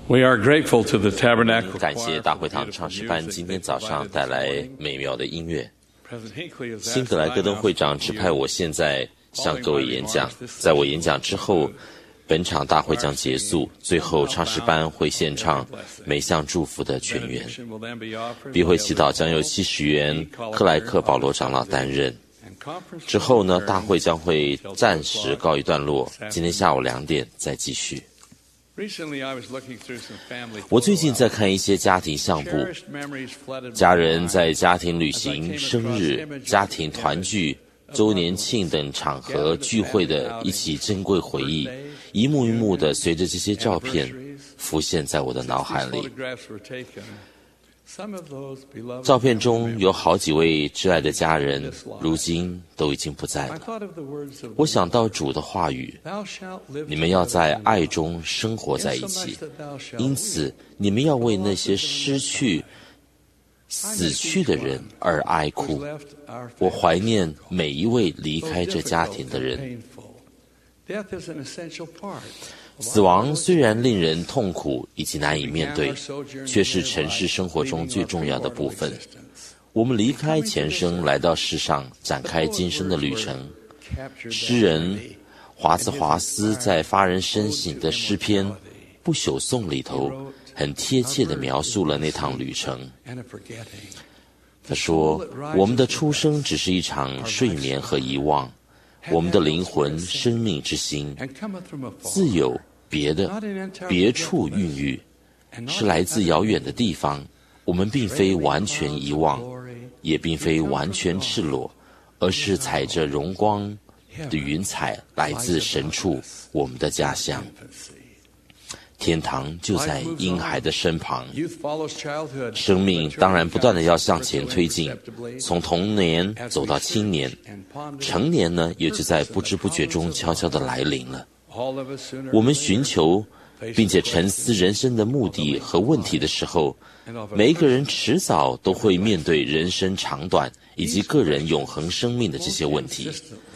We are grateful to the Tabernacle 感谢 Choir 大 for 会 the 堂 beautiful 唱诗班 music 今天 they 早上 provided 带来 today. 美妙的音乐。 President Hinckley has 辛 asked 格莱 that 戈 I 登 now 会长 speak 指 to 派 you. 我现在向各位演讲。在我演讲之后，本场大会将结束，最后唱诗班会献唱每项祝福的全员。 Benediction will then be offered. 必会祈祷将由70元克莱克保罗长老担任。 And conference 之后呢， will 大会将会暂时告一段落，今天下午2点再继续。 Recently, I was looking through some family 我最近 photo 在看一些家庭相 albums. 簿， Cherished memories flooded my 家人 mind. 在家庭旅行、生日、家庭团聚、周年庆等场合聚会的一起珍贵回忆，一幕一幕的随着这些照片浮现在我的脑海 These 里。 photographs were taken. Some of those beloved 照片中有好几位挚爱的家人，如今都已经不在 I 了。 thought of the words of 我想到主的话语， Thou shalt live 你们要在爱中生活在一起， insomuch that thou shalt 因此你们要为那些失去、死去的人而哀 who's 哭。 left our 我 family 怀念每一位离 so 开这家 difficult 庭的 and 人。 painful. Death is an essential part. 死亡虽然令人痛苦以及难以面对，却是尘世生活中最重要的部分。我们离开前生，来到世上，展开今生的旅程。诗人华兹华斯在发人深省的诗篇《不朽颂》里头，很贴切地描述了那趟旅程。 and a forgetting. 他说：“我们的出生只是一场睡眠和遗忘，我们的灵魂、生命之心， And cometh from afar. 自有别的 Not in entire 别处孕育， and not 是来自遥远的地方。我们并非完全遗忘， glory 也并非完全赤裸，而是踩着荣光的云彩，来自神处，我们的家乡。 infancy. 天堂就在婴孩的身旁。 Youth follows childhood. 生命当然不断地要向前推进，从童年走到青年， and ponder 成年呢，也就在不知不觉中悄悄地来临了。 all of us sooner 我们 or later 寻求并且沉思人生的目的和问题的时候， and of a 每一个人迟早都会面对人生长短以及个人永恒生命的这些问题。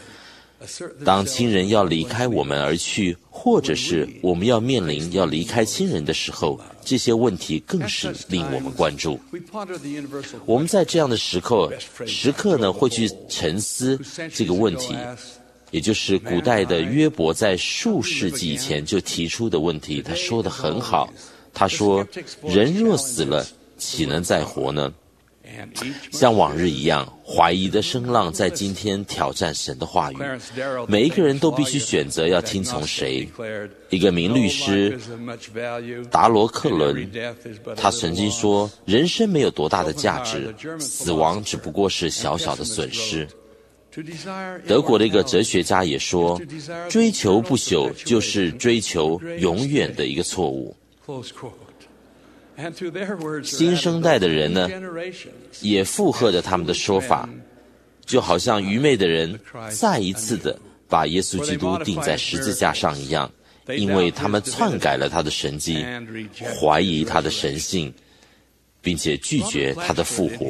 assert 当亲人要离开我们而去，或者是我们要面临要离开亲人的时候，这些问题更是令我们关注。 we ponder the universal 我们在这样的时刻呢，会去沉思这个问题，也就是古代的约伯在数世纪以前就提出的问题。他说得很好，他说：“人若死了，岂能再活呢？” and each 像往日一样，怀疑的声浪在今天挑战神的话语。 Clarence Darrow 每一个人都必须选择要听从谁。 declared, 一个名律 "No 师 life is of much value, 达罗克 and every 伦， death is but a 他 little 曾经 loss." 说，人生没有多大的价值，死亡只不过是小小的损失。 To desire 德国的一个 immortality 哲学家也说，追求不朽就是追求永远的一个错误。 Close quote. And to their words, 新生代的人呢， generations 也附和着他们的说法，就好像愚昧的人再一次的把耶稣基督钉在十字架上一样，因为他们篡改了他的神迹， and reject 怀疑他的神性，并且拒绝他的复活。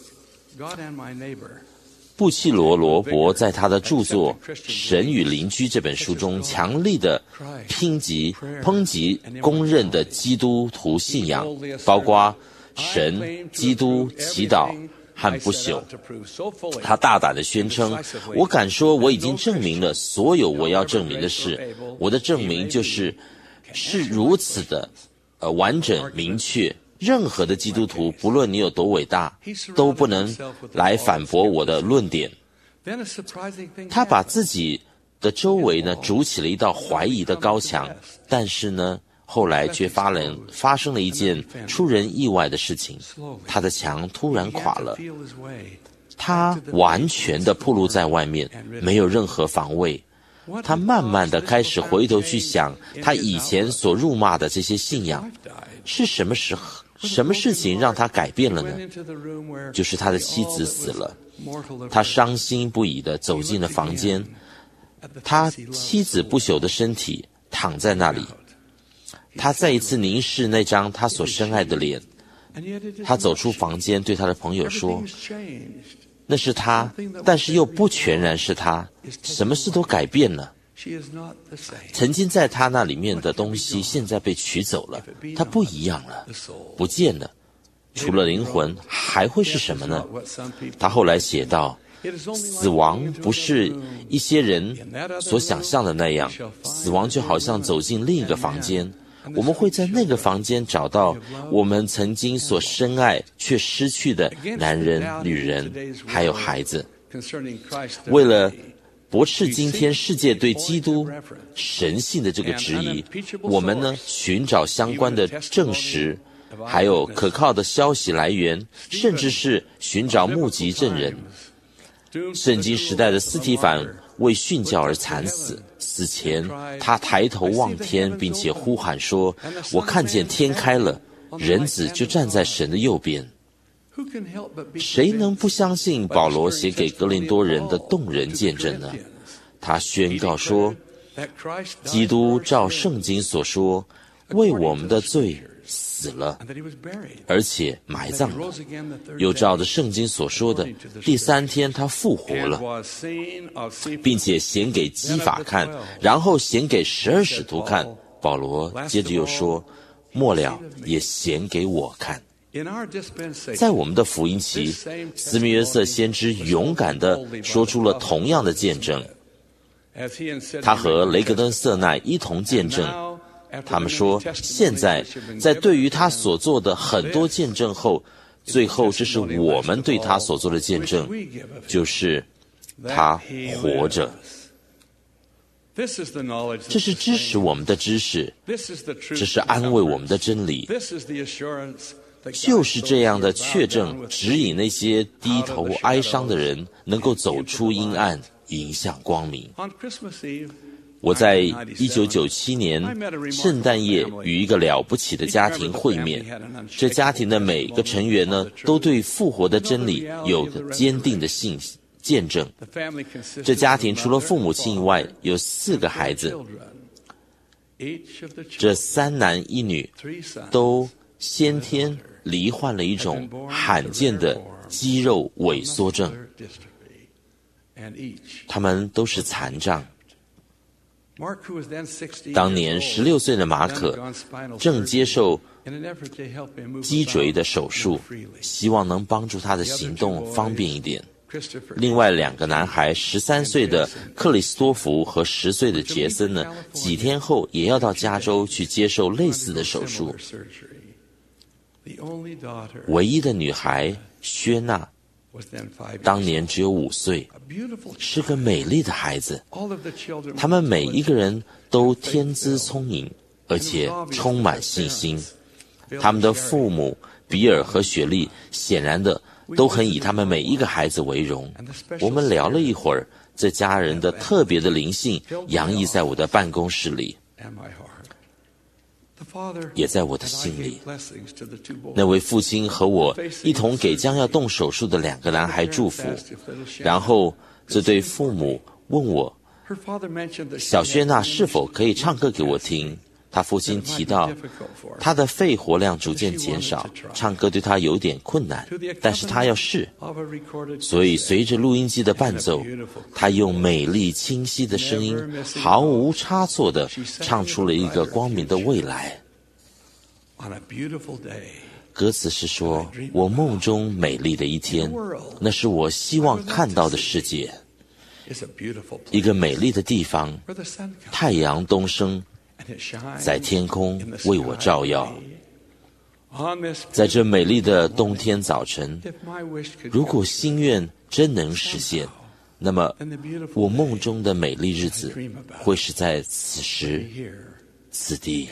God and my neighbor 布契罗罗伯在他的著作《神与邻居》这本书中，强力的抨击公认的基督徒信仰，包括神、基督、祈祷和不朽。他大胆地宣称：“我敢说，我已经证明了所有我要证明的事。我的证明是如此的完整明确。”任何的基督徒，不论你有多伟大，都不能来反驳我的论点。他把自己的周围呢筑起了一道怀疑的高墙，但是呢，后来却发生了一件出人意外的事情，他的墙突然垮了，他完全的暴露在外面，没有任何防卫。他慢慢的开始回头去想他以前所辱骂的这些信仰，是什么事情让他改变了呢？就是他的妻子死了。他伤心不已地走进了房间，他妻子不朽的身体躺在那里，他再一次凝视那张他所深爱的脸。他走出房间，对他的朋友说：“那是他，但是又不全然是他，什么事都改变了。” 曾经在他那里面的东西现在被取走了，他不一样了，不见了。除了灵魂，还会是什么呢？他后来写道，死亡不是一些人所想象的那样，死亡就好像走进另一个房间，我们会在那个房间找到我们曾经所深爱却失去的男人、女人，还有孩子。为了驳斥今天世界对基督神性的这个质疑，我们呢寻找相关的证实，还有可靠的消息来源，甚至是寻找目击证人。圣经时代的司提反为殉教而惨死，死前他抬头望天，并且呼喊说，我看见天开了，人子就站在神的右边。谁能不相信保罗写给哥林多人的动人见证呢？他宣告说，基督照圣经所说，为我们的罪死了，而且埋葬了，又照着圣经所说的，第3天他复活了，并且显给基法看，然后显给12使徒看。保罗接着又说，末了也显给我看。在我们的福音期，斯密约瑟先知勇敢地说出了同样的见证。他和雷格登瑟奈一同见证，他们说，现在在对于他所做的很多见证后，最后这是我们对他所做的见证，就是他活着。这是支持我们的知识，这是安慰我们的真理，就是这样的确证指引那些低头哀伤的人能够走出阴暗，迎向光明。我在1997年圣诞夜与一个了不起的家庭会面，这家庭的每个成员呢，都对复活的真理有坚定的信心见证。这家庭除了父母亲以外，有4个孩子，这3男1女都先天罹患了一种罕见的肌肉萎缩症，他们都是残障。当年16岁的马可正接受脊椎的手术，希望能帮助他的行动方便一点。另外2个男孩，13岁的克里斯多福和10岁的杰森呢，几天后也要到加州去接受类似的手术。唯一的女孩薛娜当年只有5岁，是个美丽的孩子。他们每一个人都天资聪颖，而且充满信心。他们的父母比尔和雪莉显然的都很以他们每一个孩子为荣。我们聊了一会儿，这家人的特别的灵性洋溢在我的办公室里，也在我的心里。那位父亲和我一同给将要动手术的2个男孩祝福，然后这对父母问我，小薛娜是否可以唱歌给我听。他父亲提到他的肺活量逐渐减少，唱歌对他有点困难，但是他要试。所以随着录音机的伴奏，他用美丽清晰的声音毫无差错地唱出了一个光明的未来。歌词是说，我梦中美丽的一天，那是我希望看到的世界，一个美丽的地方，太阳东升，在天空为我照耀。在这美丽的冬天早晨，如果心愿真能实现，那么我梦中的美丽日子会是在此时此地。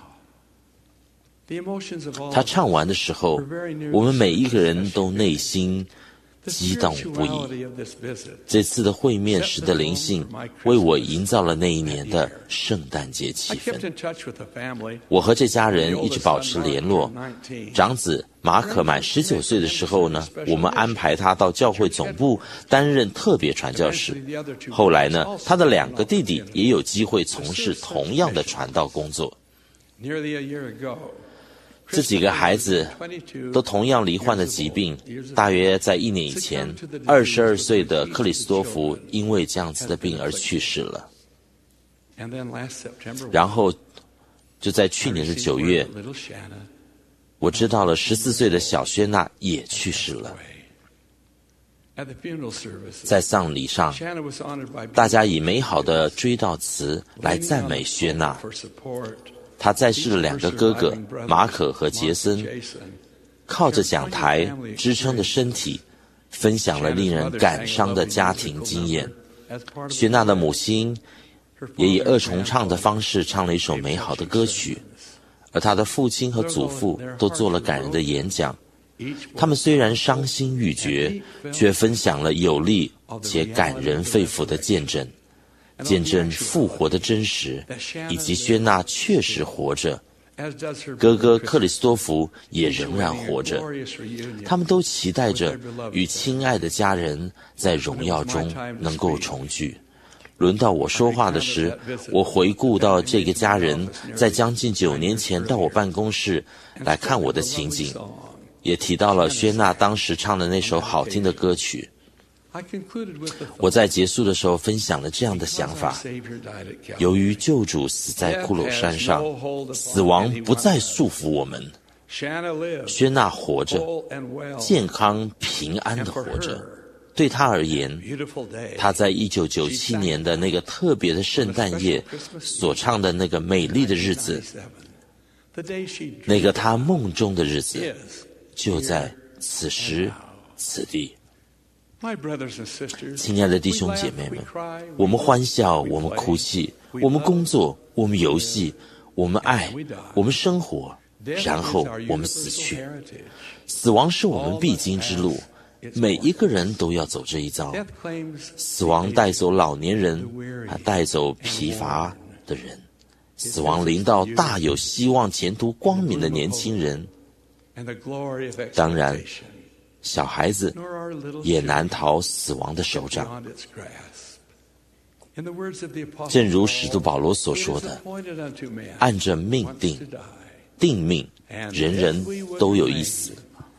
他唱完的时候，我们每一个人都内心激动不已。这次的会面时的灵性为我营造了那一年的圣诞节气氛。我和这家人一直保持联络。长子马可满19岁的时候呢，我们安排他到教会总部担任特别传教士。后来呢，他的2个弟弟也有机会从事同样的传道工作。这几个孩子都同样罹患的疾病，大约在1年以前，22岁的克里斯多福因为这样子的病而去世了。 然后就在去年的9月，我知道了14岁的小薛娜也去世了。在丧礼上，大家以美好的追悼词来赞美薛娜。他在世的2个哥哥马可和杰森，靠着讲台支撑的身体，分享了令人感伤的家庭经验。薛娜的母亲也以2重唱的方式唱了一首美好的歌曲，而他的父亲和祖父都做了感人的演讲。他们虽然伤心欲绝，却分享了有力且感人肺腑的见证，见证复活的真实，以及薛娜确实活着，哥哥克里斯多福也仍然活着。他们都期待着与亲爱的家人在荣耀中能够重聚。轮到我说话的时，我回顾到这个家人在将近9年前到我办公室来看我的情景，也提到了薛娜当时唱的那首好听的歌曲。我在结束的时候分享了这样的想法：由于救主死在骷髅山上，死亡不再束缚我们。薛娜活着，健康平安地活着。对他而言，他在1997年的那个特别的圣诞夜所唱的那个美丽的日子，那个他梦中的日子，就在此时此地。亲爱的弟兄姐妹们，我们欢笑，我们哭泣，我们工作，我们游戏，我们爱，我们生活，然后我们死去。死亡是我们必经之路，每一个人都要走这一遭。死亡带走老年人，带走疲乏的人。死亡临到大有希望、前途光明的年轻人。当然，小孩子也难逃死亡的手掌。正如使徒保罗所说的，按着命定命，人人都有一死。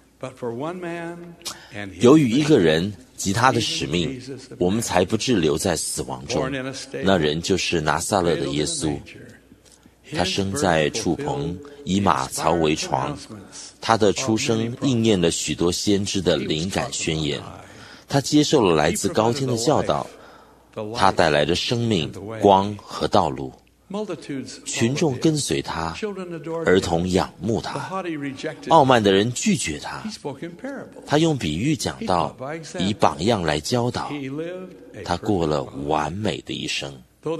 由于一个人及他的使命，我们才不致留在死亡中。那人就是拿撒勒的耶稣。他生在畜棚，以马槽为床。他的出生应验了许多先知的灵感宣言。他接受了来自高天的教导，他带来了生命、光和道路。群众跟随他，儿童仰慕他，傲慢的人拒绝他。他用比喻讲道，以榜样来教导。他过了完美的一生。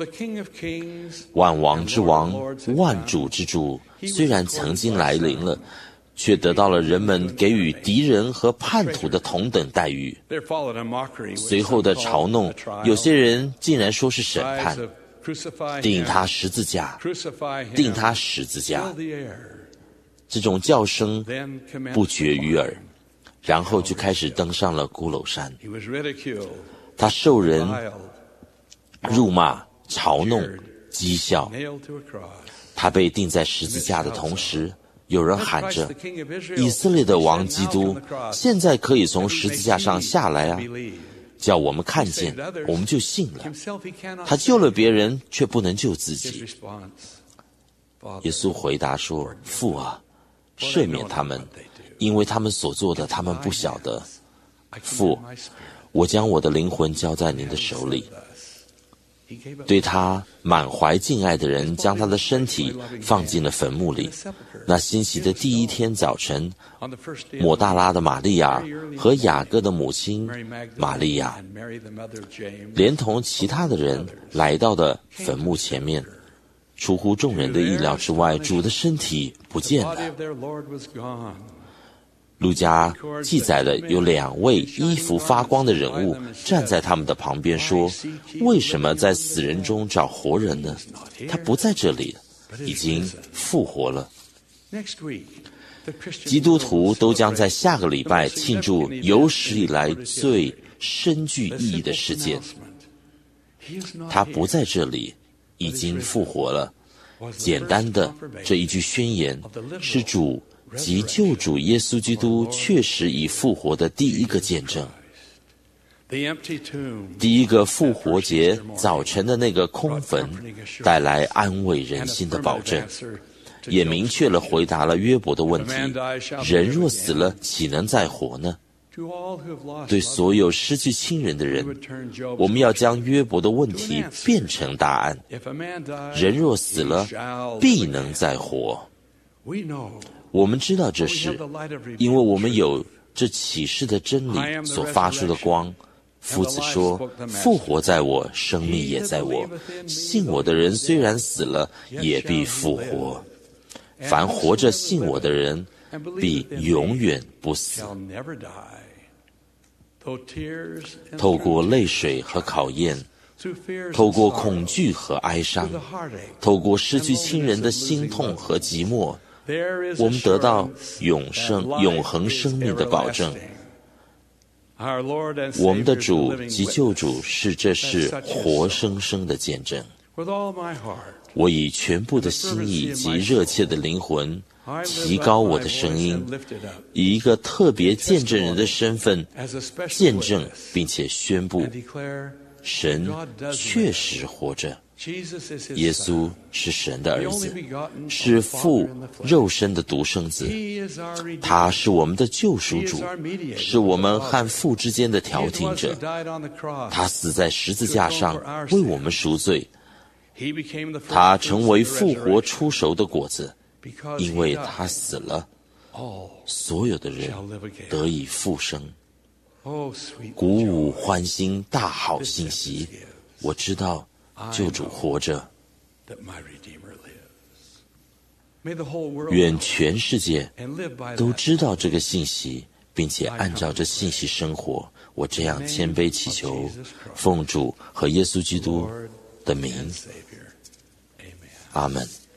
万王之王，万主之主，虽然曾经来临了，却得到了人们给予敌人和叛徒的同等待遇。随后的嘲弄，有些人竟然说是审判，钉他十字架，钉他十字架。这种叫声不绝于耳，然后就开始登上了骷髅山。他受人辱骂、嘲弄、讥笑。他被钉在十字架的同时，有人喊着：以色列的王基督现在可以从十字架上下来啊，叫我们看见，我们就信了。他救了别人，却不能救自己。耶稣回答说：父啊，赦免他们，因为他们所做的他们不晓得。父，我将我的灵魂交在您的手里。对他满怀敬爱的人，将他的身体放进了坟墓里。那星期的第一天早晨，抹大拉的玛利亚和雅各的母亲玛利亚，连同其他的人来到了坟墓前面。出乎众人的意料之外，主的身体不见了。路加记载了有2位衣服发光的人物站在他们的旁边说：为什么在死人中找活人呢？他不在这里，已经复活了。基督徒都将在下个礼拜庆祝有史以来最深具意义的事件。他不在这里，已经复活了。简单的这一句宣言是主及救主耶稣基督确实已复活的第一个见证。 第一个复活节早晨的那个空坟，带来安慰人心的保证，也明确了回答了约伯的问题：人若死了，岂能再活呢？对所有失去亲人的人，我们要将约伯的问题变成答案：人若死了，必能再活。我们知道这事，因为我们有这启示的真理所发出的光。夫子说：复活在我，生命也在我。信我的人虽然死了，也必复活。凡活着信我的人，必永远不死。透过泪水和考验，透过恐惧和哀伤，透过失去亲人的心痛和寂寞，我们得到永恒生命的保证。我们的主及救主是这事活生生的见证。我以全部的心意及热切的灵魂提高我的声音，以一个特别见证人的身份见证并且宣布，神确实活着。耶稣是神的儿子，是父肉身的独生子，他是我们的救赎主，是我们和父之间的调停者。他死在十字架上为我们赎罪，他成为复活出熟的果子，因为他死了，所有的人得以复生。鼓舞欢欣大好信息，我知道救主活着。愿全世界都知道这个信息，并且按照这信息生活。我这样谦卑祈求，奉主和耶稣基督的名，阿们。